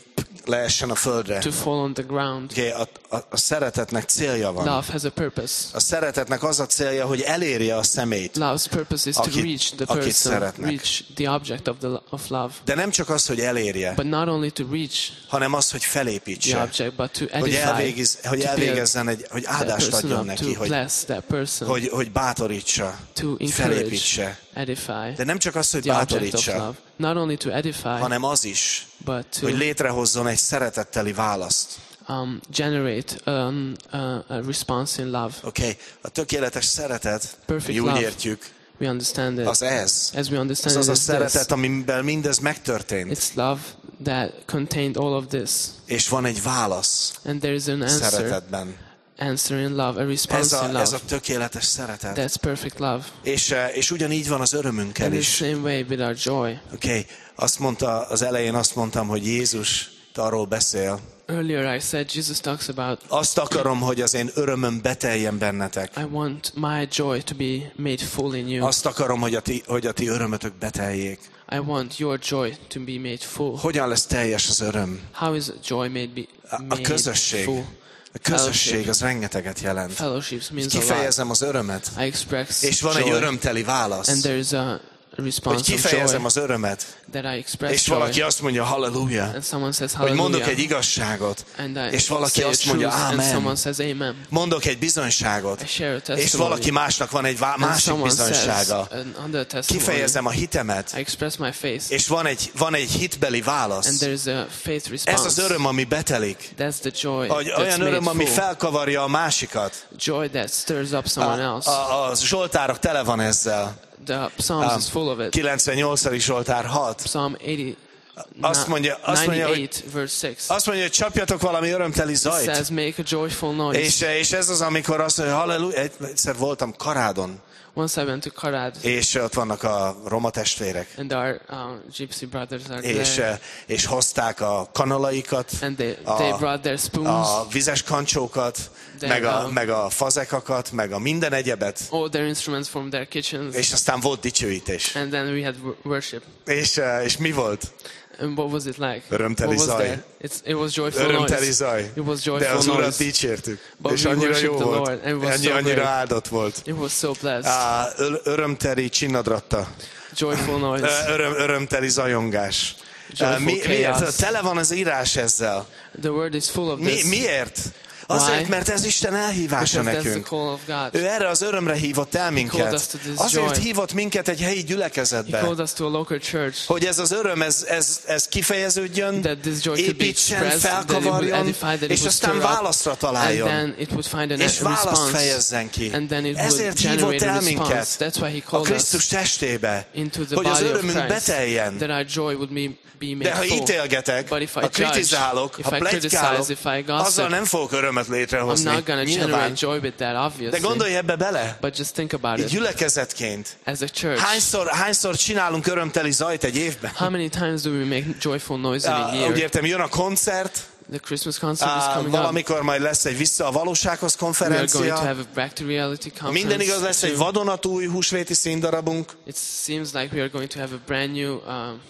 leessen a földre. to fall on the ground. Okay, a, a, a szeretetnek célja van. Love has a purpose. A szeretetnek az a célja, hogy elérje a személyt. Love's purpose is to Akit- reach the akit person, szeretnek. reach the object of, the, lo- of love. De nem csak az, hogy elérje, But not only to reach hanem az, hogy the felépítse. object, but to Hogy, edify, elvégez, hogy to build elvégezzen, egy, hogy that áldást person adjon up, neki, to hogy, bless that person, hogy, hogy bátorítsa, to hogy encourage, felépítse. edify De nem csak az, hogy the object of bátorítsa, love. Not only to edify, hanem az is, but to hogy létrehozzon egy szeretetteli választ. um, generate um, uh, a response in love. Oké, okay. A tökéletes szeretet, Perfect mi úgy love. értjük, We understand it. az ez. As we Az understand az it, a is this. szeretet, amiben mindez megtörtént. It's love that contained all of this. És van egy válasz And there is an answer, szeretetben. answer in love, a Ez response in a, ez a love. tökéletes szeretet. That's perfect love. És, eh, és ugyanígy van az örömünkkel In the is. same way with our joy. Oké, okay. Azt mondta, az elején azt mondtam, hogy Jézus arról beszél. Earlier I said Jesus talks about, Azt akarom, hogy az én örömöm beteljen bennetek. I want my joy to be made full in you. Azt akarom, hogy a ti, hogy a ti örömötök beteljék. I want your joy to be made full. Hogyan lesz teljes az öröm? How is joy made, be, A, a made közösség. full? A közösség az rengeteget jelent. Fellowships means a lot. Kifejezem az örömet, I express és van egy joy, örömteli válasz. and there is a Hogy response of joy kifejezem az örömet, that I express és joy, valaki azt mondja halleluja. and someone says Hogy mondok hallelujah, egy igazságot, and I és valaki say a azt mondja truth, and amen. someone says amen. Mondok egy bizonyságot, I share a és testimony, valaki másnak van egy vá- and másik someone says bizonysága. another testimony. Kifejezem a hitemet, I express my faith, és van egy, van egy hitbeli and válasz. there is a faith response. Ez az öröm, ami betelik. That's the joy Hogy that's olyan made öröm, ami full. felkavarja a másikat. Joy that stirs up someone A, else. a, a Zsoltárok tele van ezzel. The Psalms is full of it. kilencvennyolcadik Zsoltár hat. Psalm eighty, Azt mondja, azt mondja, hogy, ninety-eight, verse six. azt mondja, hogy csapjatok valami örömteli It zajt. says, make a joyful noise. És, és ez az, amikor azt mondja, halleluja. Egyszer voltam Karádon, Once I went to Karad, és ott vannak a roma testvérek. and our uh, gypsy brothers are És, there, és hozták a kanalaikat, and they, a, they brought their spoons, a vizes kancsókat, They, meg a, um, meg a fazekakat, meg a minden egyebet, all their instruments from their kitchens, és aztán volt dicsőítés. and then we had wor- worship. És, és mi volt? And what was it like? Örömteli What was zaj. there? It's, it was joyful Örömteli noise. zaj. It was De joyful az Urat noise. dicsértük. But És we annyira worshiped jó the volt. Lord, and it was Annyi, so annyira great. áldott volt. It was so blessed. Á, ör- örömteli csinadratta. Joyful noise. Öröm, örömteli zajongás. Joyful Mi, miért? chaos. Tele van az írás ezzel. The word is full of Mi, this. miért? Azért, Why? mert ez Isten elhívása Because that's the nekünk. call of God. Ő erre az örömre hívott el called minket. us to this Azért joy. hívott minket egy helyi He gyülekezetbe. called us to a local church. Hogy ez az öröm, ez, ez, ez kifejeződjön, That this joy could be építsen, expressed, that it would felkavarjon, edify, that it és would aztán stir up, válaszra and találjon. then it would find a És választ response, fejezzen ki. and then it would Ezért hívott generate a el response. minket That's why he a called Krisztus us testébe, into the hogy az body of örömünk Christ, beteljen. that our joy would be, be made De ha full. ítélgetek, But if I ha judge, kritizálok, if ha I criticize, pletykálok, if I gossip, azzal nem fogok örömet I'm létrehozni. not going to Nyilván. generate joy with that, De obviously. gondolj ebbe bele, But just think about egy it. gyülekezetként. As a church, Hányszor, hányszor csinálunk örömteli zajt egy évben? how many times do we make joyful noise in a Ah, year? úgy értem, jön a koncert, The Christmas concert is ah, coming up. valamikor majd lesz egy vissza a valósághoz We are going to konferencia. have a Back to Reality Ha minden conference. igaz, lesz egy too. vadonatúj húsvéti színdarabunk. It seems like we are going to have a brand new uh,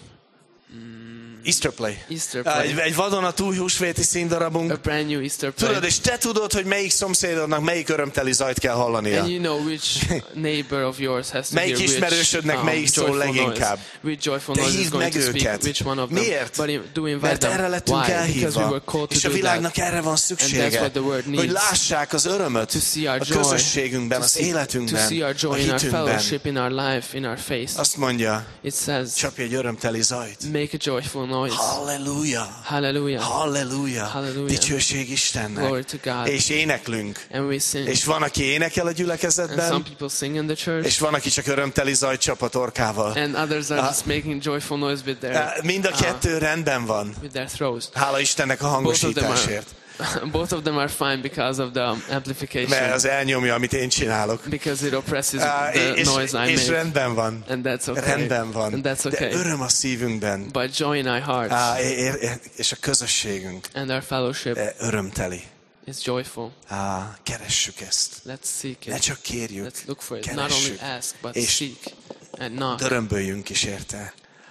Easter Play. Easter Ah, play. Egy, egy vadonatúj húsvéti A színdarabunk. brand new Easter play. Tudod, és te tudod, hogy melyik szomszédodnak melyik örömteli zajt kell hallania. And you know which neighbor of yours has to Melyik hear which ismerősödnek um, melyik szól joyful leginkább. noise. Which joyful De noise is hívd going meg to speak, őket. which one of them. Miért? But do invite Mert them. erre lettünk Why? Because we elhívva. were called to És a do világnak that. erre van And that's szüksége. what the word Hogy needs. lássák az örömöt To see our a joy. közösségünkben, To az see, to életünkben, see our a joy in our hitünkben. fellowship, in our life, in our faith. Azt mondja, It says, csapj egy örömteli zajt. make a joyful noise. Halleluja! Hallelujah. Halleluja! Hallelujah. Dicsőség Istennek! Glory to God. És éneklünk. And we sing. És van, aki énekel a And some gyülekezetben, people sing in the church. és van, aki csak örömteli zajt csap a torkával. And others are Ah. just making joyful noise with their, Mind a uh, kettő rendben van. with their throats. Hála Istennek a Both of them are, hangosításért. both of them are fine because of the amplification. Mert az elnyomja, amit én csinálok. Because it oppresses Ah, the és, noise I és make. rendben van. And that's okay. Rendben van. And that's okay. De öröm a szívünkben. But joy in our hearts Á, é- é- és a közösségünk and our fellowship eh, örömteli. is joyful. Á, keressük ezt. Let's seek Ne it. csak kérjük, Let's look for it. Not only keressük. ask, but És seek and knock. örömböljünk is érte.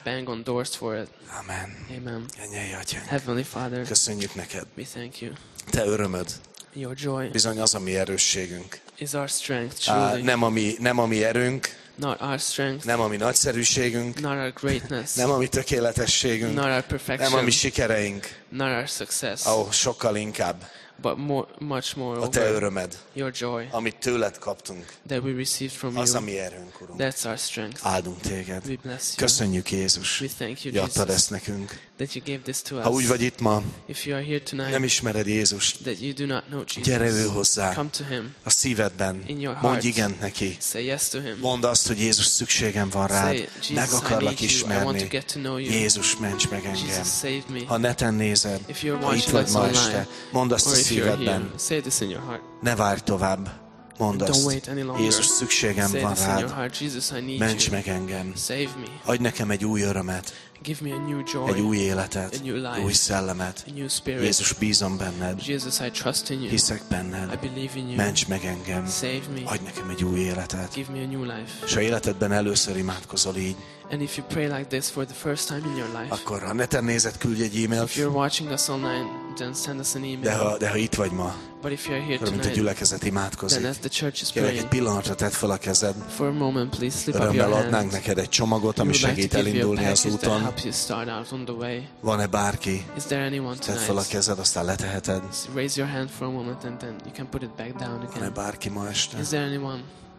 bang on doors for it. Amen. Amen. Mennyei Atyánk, Heavenly Father, köszönjük neked. we thank you. Te örömöd, Your joy bizony az a mi erősségünk. is our strength, Á, truly. nem, a mi, nem a mi erőnk, Not our strength, nem a mi nagyszerűségünk, not our greatness, nem a mi tökéletességünk, not our nem a perfection, mi sikereink, not our success, ahol sokkal inkább but more, much more a te over örömed, your joy amit tőled kaptunk, that we received from az a you. mi erőnk, Urunk. That's our strength. Áldunk téged. We bless you. Köszönjük, Jézus, We thank you, hogy adtad Jesus, ezt nekünk. that you gave this to Ha úgy us. vagy itt ma, If you are here nem tonight, ismered Jézust, that you do not know gyere ő Jesus, hozzá come to him. a szívedben, In your mondj heart. igent neki. Say yes to him. Mondd azt, hogy Jézus, szükségem van Say, rád, Jesus, meg I akarlak need you. I want to ismerni. get to know you. Jézus, ments meg engem. Jesus, save me. Ha neten nézed, If you're ha itt watching vagy us ma online, este, mondd azt a or if you're here, szívedben, say this in your heart. ne várj tovább. Mondd Don't azt, wait any longer. Jézus, szükségem Say van this in your rád, heart. Jesus, I need ments you. meg engem. Save me. Adj nekem egy új örömet, Give me a new joy, egy új életet, a new life, egy új szellemet. a new spirit. Jézus, bízom benned, Jesus, I trust in you. hiszek I benned, believe in you. ments meg engem, Save me. adj nekem egy új életet. Give me a new life. És ha életedben először imádkozol így, And if you pray like this for the first time in your life, akkor ha neten nézed, küldj egy e-mailt, if you're watching us online, then send us an de email. ha, de ha itt vagy ma, But if you're here akkor mint a tonight, gyülekezet then imádkozik, as the church is kérlek egy praying, pillanatra tedd fel a kezed, for a moment, please slip up örömmel your adnánk hand. neked egy csomagot, We ami would like segít to give you a elindulni az package that úton. helps you start out on the way. Van-e bárki? Is there anyone Tedd fel a tonight? kezed, aztán leteheted. Raise your hand for a moment and then you can put it back down Van-e again. bárki ma este? Is there anyone?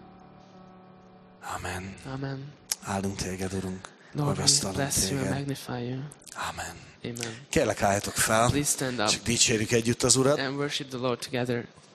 Amen. Amen. Áldunk téged, Urunk. Lord, we Magasztalunk bless you and téged. magnify you. Amen. Amen. Kérlek, álljatok fel, Please stand up csak dicsérjük együtt az Urat. and worship the Lord together.